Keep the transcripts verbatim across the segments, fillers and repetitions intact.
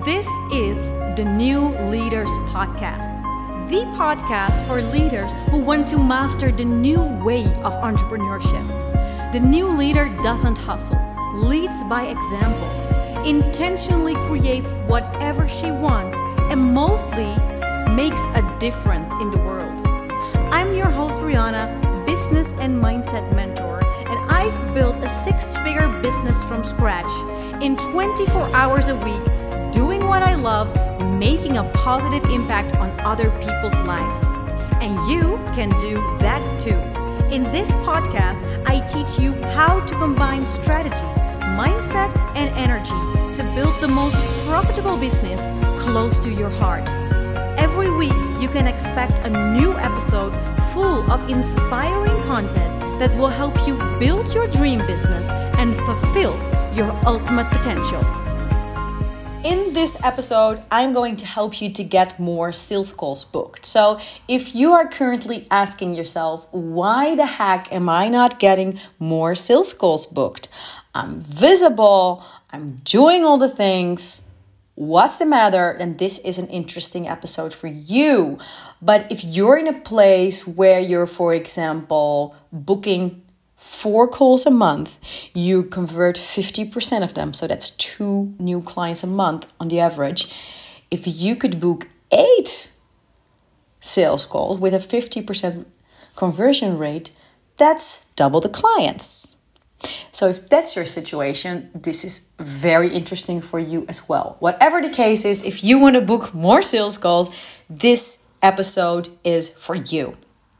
This is the New Leaders Podcast, the podcast for leaders who want to master the new way of entrepreneurship. The new leader doesn't hustle, leads by example, intentionally creates whatever she wants, and mostly makes a difference in the world. I'm your host, Rihanna, business and mindset mentor, and I've built a six-figure business from scratch in twenty-four hours a week, doing what I love, making a positive impact on other people's lives. And you can do that too. In this podcast, I teach you how to combine strategy, mindset, and energy to build the most profitable business close to your heart. Every week, you can expect a new episode full of inspiring content that will help you build your dream business and fulfill your ultimate potential. In this episode, I'm going to help you to get more sales calls booked. So if you are currently asking yourself, why the heck am I not getting more sales calls booked? I'm visible, I'm doing all the things. What's the matter? Then this is an interesting episode for you. But if you're in a place where you're, for example, booking four calls a month, you convert fifty percent of them. So that's two new clients a month on the average. If you could book eight sales calls with a fifty percent conversion rate, that's double the clients. So if that's your situation, this is very interesting for you as well. Whatever the case is, if you want to book more sales calls, this episode is for you.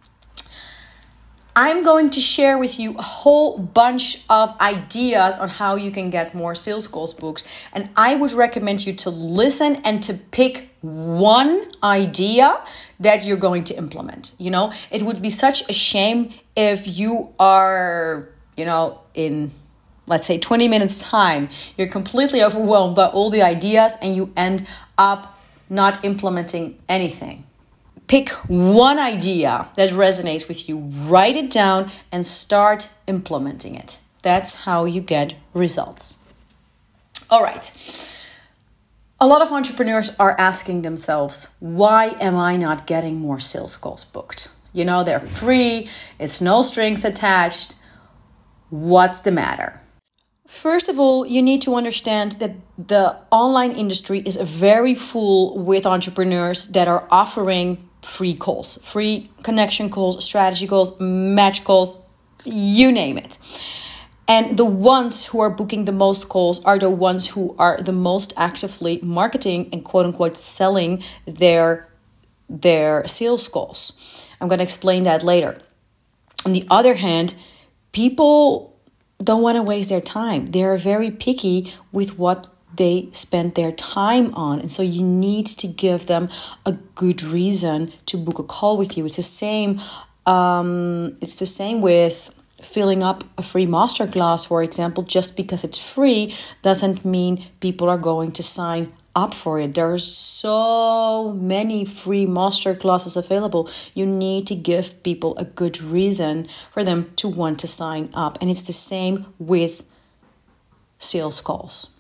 I'm going to share with you a whole bunch of ideas on how you can get more sales calls booked. And I would recommend you to listen and to pick one idea that you're going to implement. You know, it would be such a shame if you are, you know, in, let's say, twenty minutes time, you're completely overwhelmed by all the ideas and you end up not implementing anything. Pick one idea that resonates with you, write it down, and start implementing it. That's how you get results. All right. A lot of entrepreneurs are asking themselves, why am I not getting more sales calls booked? You know, they're free, it's no strings attached. What's the matter? First of all, you need to understand that the online industry is very full with entrepreneurs that are offering free calls, free connection calls, strategy calls, match calls, you name it. And the ones who are booking the most calls are the ones who are the most actively marketing and quote unquote selling their, their sales calls. I'm going to explain that later. On the other hand, people don't want to waste their time. They are very picky with what they spend their time on. And so you need to give them a good reason to book a call with you. It's the same, um, it's the same with filling up a free masterclass, for example. Just because it's free doesn't mean people are going to sign up for it. There are so many free masterclasses available. You need to give people a good reason for them to want to sign up. And it's the same with sales calls.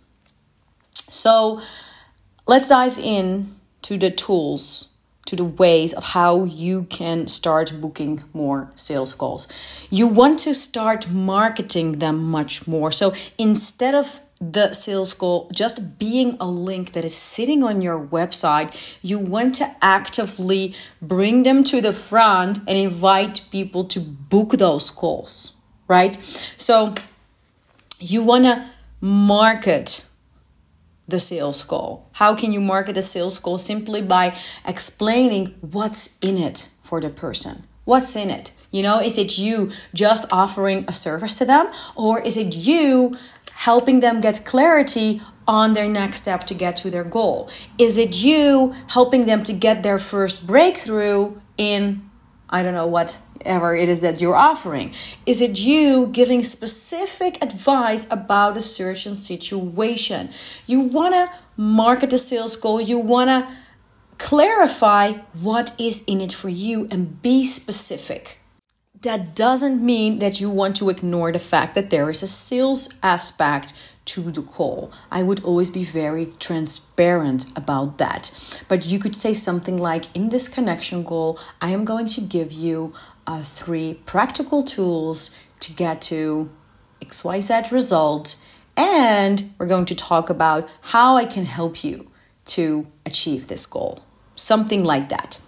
So let's dive in to the tools, to the ways of how you can start booking more sales calls. You want to start marketing them much more. So instead of the sales call just being a link that is sitting on your website, you want to actively bring them to the front and invite people to book those calls, right? So you want to market the sales call. How can you market a sales call? Simply by explaining what's in it for the person. What's in it? You know, is it you just offering a service to them? Or is it you helping them get clarity on their next step to get to their goal? Is it you helping them to get their first breakthrough in, I don't know, whatever it is that you're offering? Is it you giving specific advice about a certain situation? You want to market the sales call. You want to clarify what is in it for you and be specific. That doesn't mean that you want to ignore the fact that there is a sales aspect to the call. I would always be very transparent about that. But you could say something like, in this connection call, I am going to give you uh, three practical tools to get to X Y Z result. And we're going to talk about how I can help you to achieve this goal. Something like that.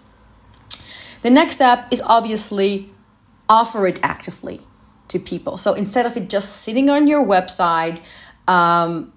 The next step is obviously offer it actively to people. So instead of it just sitting on your website um,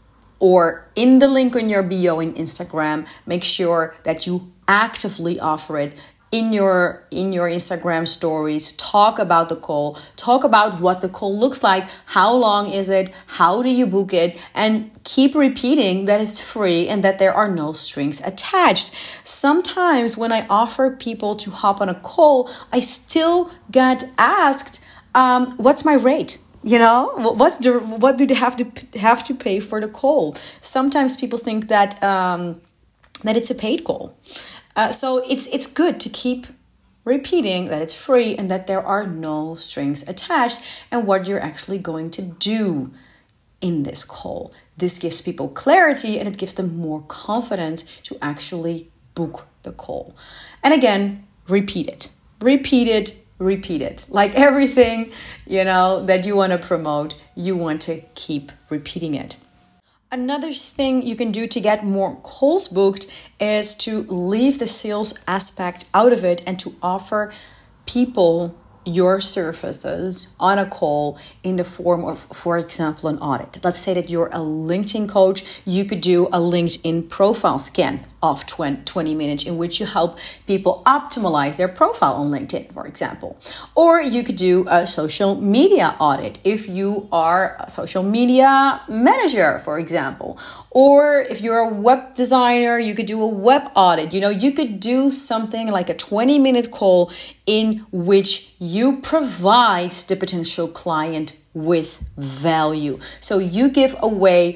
or in the link on your bio in Instagram, make sure that you actively offer it in your in your Instagram stories. Talk about the call, talk about what the call looks like, how long is it, how do you book it, and keep repeating that it's free and that there are no strings attached. Sometimes when I offer people to hop on a call, I still get asked, um, what's my rate? You know, what's the what do they have to have to pay for the call? Sometimes people think that um, that it's a paid call. Uh, so it's it's good to keep repeating that it's free and that there are no strings attached and what you're actually going to do in this call. This gives people clarity and it gives them more confidence to actually book the call. And again, repeat it. Repeat it, repeat it. Like everything, you know, that you want to promote, you want to keep repeating it. Another thing you can do to get more calls booked is to leave the sales aspect out of it and to offer people your services on a call in the form of, for example, an audit. Let's say that you're a LinkedIn coach. You could do a LinkedIn profile scan of twenty minutes in which you help people optimize their profile on LinkedIn, for example. Or you could do a social media audit if you are a social media manager, for example. Or if you're a web designer, you could do a web audit. You know, you could do something like a twenty minute call in which you provide the potential client with value. So you give away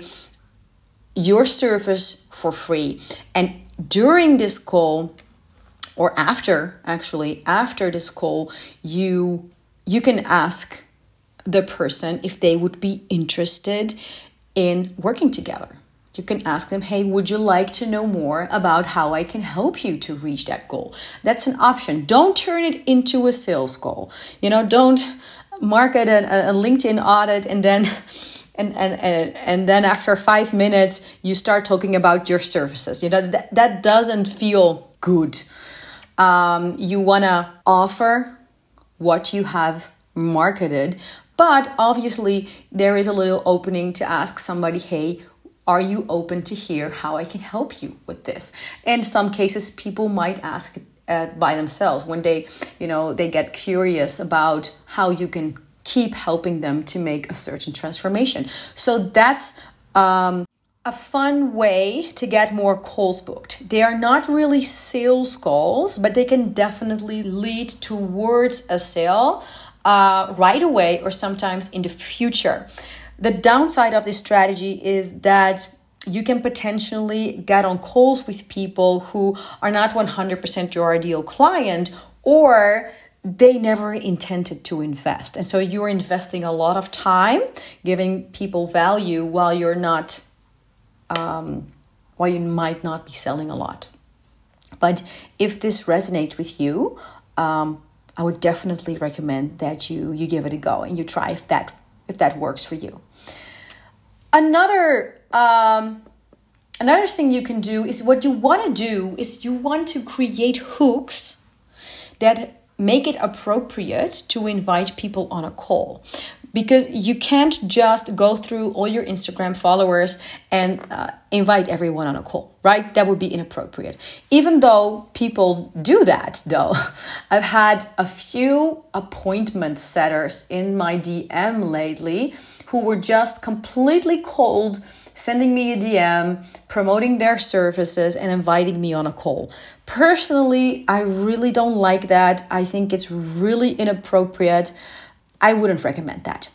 your service for free. And during this call, or after, actually, after this call, you you can ask the person if they would be interested in working together. You can ask them, hey, would you like to know more about how I can help you to reach that goal? That's an option. Don't turn it into a sales call. You know, don't market a, a LinkedIn audit and then and, and, and, and then after five minutes, you start talking about your services. You know, that, that doesn't feel good. Um, you want to offer what you have marketed, but obviously there is a little opening to ask somebody, hey, are you open to hear how I can help you with this? In some cases, people might ask uh, by themselves when they, you know, they get curious about how you can keep helping them to make a certain transformation. So that's um, a fun way to get more calls booked. They are not really sales calls, but they can definitely lead towards a sale uh, right away or sometimes in the future. The downside of this strategy is that you can potentially get on calls with people who are not one hundred percent your ideal client, or they never intended to invest. And so you're investing a lot of time giving people value while you're not, um, while you might not be selling a lot. But if this resonates with you, um, I would definitely recommend that you, you give it a go and you try if that if that works for you. Another um, another thing you can do is what you want to do is you want to create hooks that make it appropriate to invite people on a call. Because you can't just go through all your Instagram followers and uh, invite everyone on a call, right? That would be inappropriate. Even though people do that, though. I've had a few appointment setters in my D M lately who were just completely cold, sending me a D M, promoting their services and inviting me on a call. Personally, I really don't like that. I think it's really inappropriate. I wouldn't recommend that.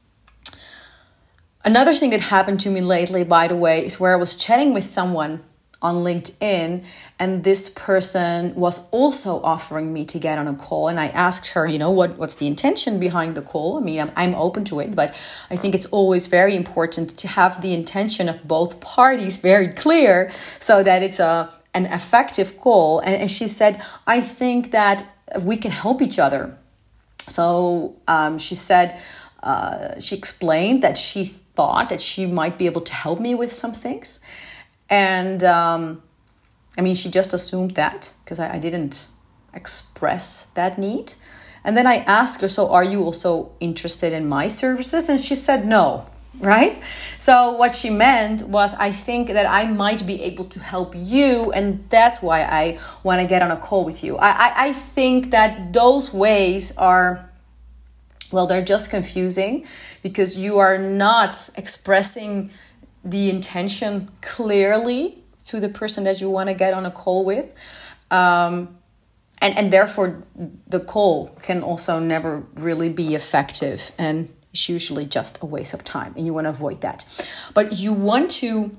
Another thing that happened to me lately, by the way, is where I was chatting with someone on LinkedIn, and this person was also offering me to get on a call. And I asked her, you know, what, what's the intention behind the call? I mean, I'm, I'm open to it, but I think it's always very important to have the intention of both parties very clear so that it's a an effective call. And, and she said, I think that we can help each other. So um, she said, uh, she explained that she thought that she might be able to help me with some things. And um, I mean, she just assumed that because I, I didn't express that need. And then I asked her, so are you also interested in my services? And she said no, right? So what she meant was, I think that I might be able to help you. And that's why I want to get on a call with you. I, I, I think that those ways are, well, they're just confusing because you are not expressing the intention clearly to the person that you want to get on a call with. Um, and, and therefore, the call can also never really be effective. And it's usually just a waste of time. And you want to avoid that. But you want to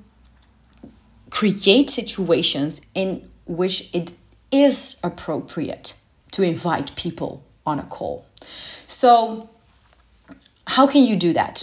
create situations in which it is appropriate to invite people on a call. So how can you do that?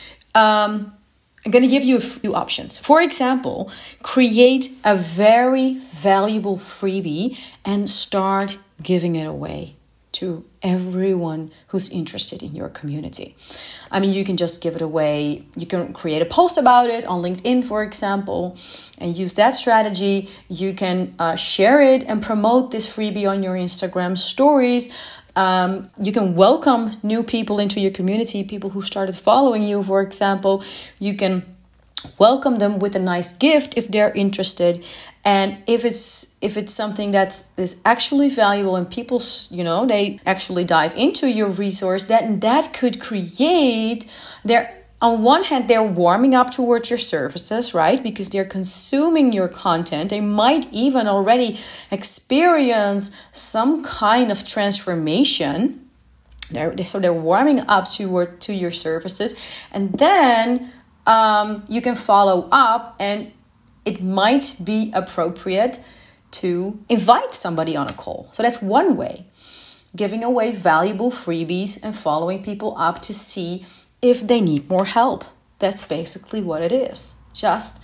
Um, I'm going to give you a few options. For example, create a very valuable freebie and start giving it away to everyone who's interested in your community. I mean, you can just give it away. You can create a post about it on LinkedIn, for example, and use that strategy. You can uh, share it and promote this freebie on your Instagram stories. Um, you can welcome new people into your community, people who started following you, for example. You can welcome them with a nice gift if they're interested. And if it's if it's something that's is actually valuable and people, you know, they actually dive into your resource, then that could create their, on one hand, they're warming up towards your services, right? Because they're consuming your content. They might even already experience some kind of transformation. They're, so they're warming up toward to your services. And then um, you can follow up, and it might be appropriate to invite somebody on a call. So that's one way. Giving away valuable freebies and following people up to see if they need more help. That's basically what it is. Just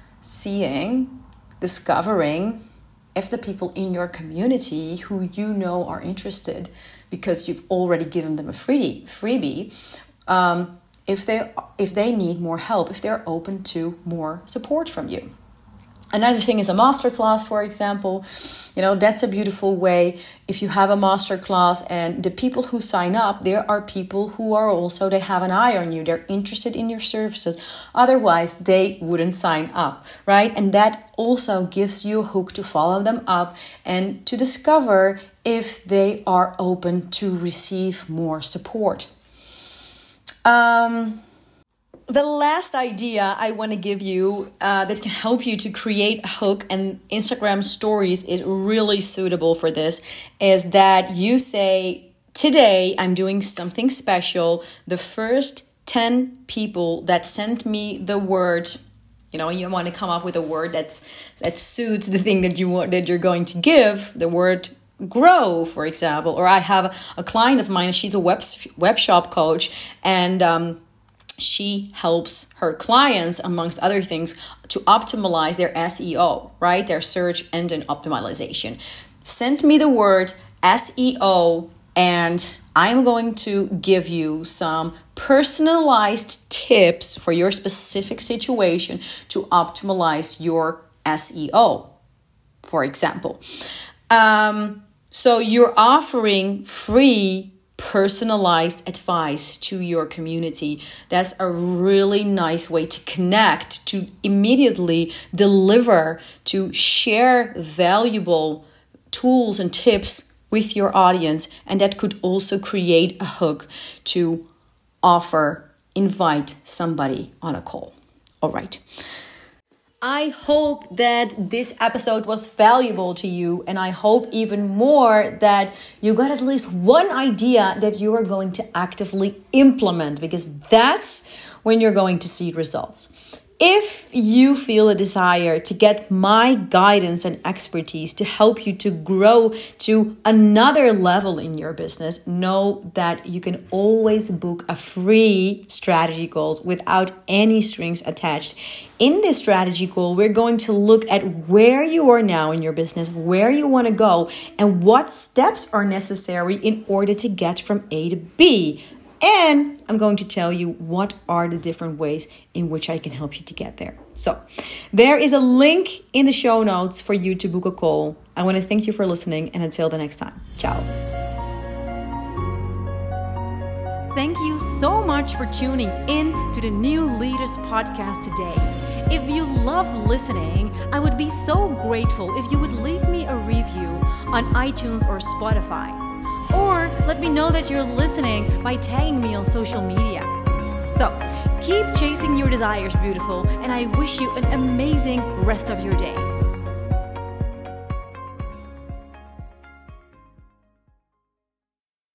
seeing, discovering if the people in your community who you know are interested, because you've already given them a free, freebie, um, if they if they need more help, if they're open to more support from you. Another thing is a masterclass, for example. You know, that's a beautiful way. If you have a masterclass and the people who sign up, there are people who are also, they have an eye on you. They're interested in your services. Otherwise, they wouldn't sign up, right? And that also gives you a hook to follow them up and to discover if they are open to receive more support. Um... The last idea I want to give you uh, that can help you to create a hook, and Instagram stories is really suitable for this, is that you say, today I'm doing something special. The first ten people that sent me the word, you know, you want to come up with a word that's that suits the thing that you want, that you're going to give, the word grow, for example. Or I have a client of mine, she's a web, web shop coach, and um she helps her clients, amongst other things, to optimize their S E O, right? Their search engine optimization. Send me the word S E O, and I'm going to give you some personalized tips for your specific situation to optimize your S E O, for example. Um, so you're offering free personalized advice to your community. That's a really nice way to connect, to immediately deliver, to share valuable tools and tips with your audience. And that could also create a hook to offer, invite somebody on a call. All right. I hope that this episode was valuable to you, and I hope even more that you got at least one idea that you are going to actively implement, because that's when you're going to see results. If you feel a desire to get my guidance and expertise to help you to grow to another level in your business, know that you can always book a free strategy call without any strings attached. In this strategy call, we're going to look at where you are now in your business, where you want to go, and what steps are necessary in order to get from A to B. And I'm going to tell you what are the different ways in which I can help you to get there. So there is a link in the show notes for you to book a call. I want to thank you for listening, and until the next time. Ciao. Thank you so much for tuning in to the New Leaders Podcast today. If you love listening, I would be so grateful if you would leave me a review on iTunes or Spotify. Or let me know that you're listening by tagging me on social media. So keep chasing your desires, beautiful, and I wish you an amazing rest of your day.